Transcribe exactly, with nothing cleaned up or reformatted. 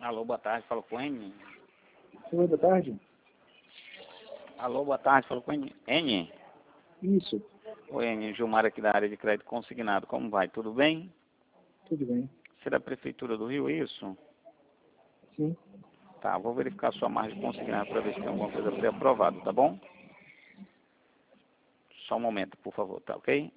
Alô, boa tarde, falo com N. Oi, boa tarde. Alô, boa tarde, falo com N. N? Isso, Oi, N, Gilmar aqui da área de crédito consignado. Como vai? Tudo bem? tudo bem. Você é da Prefeitura do Rio, é isso? Sim, Tá, vou verificar sua margem consignada para ver se tem alguma coisa pré-aprovada, tá bom? Só um momento, por favor, tá ok?